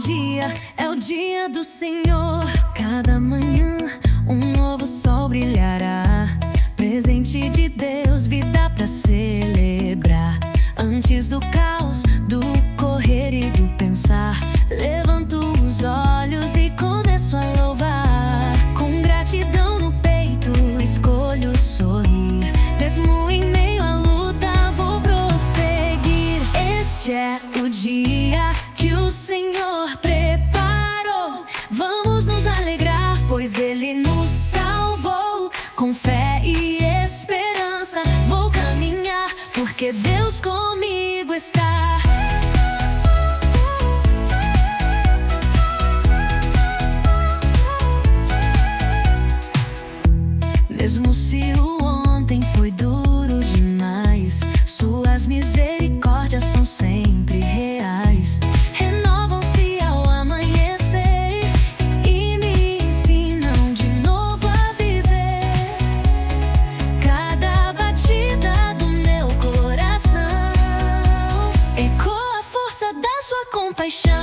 dia é o dia do Senhor. Cada manhã um novo sol brilhará. Presente de Deus, vida pra celebrar. Antes do caos, do correr e do pensar, levanto os olhos e começo a louvar. Com gratidão no peito, escolho sorrir. Mesmo em meio à luta, vou prosseguir. Este é o dia que o Senhor preparou. Vamos nos alegrar, pois Ele nos salvou. Com fé e esperança vou caminhar, porque Deus comigo está. Mesmo se o ontem foi duro demais, Suas misericórdias são sempre reais. Renovam-se ao amanhecer e me ensinam de novo a viver. Cada batida do meu coração ecoa a força da Sua compaixão.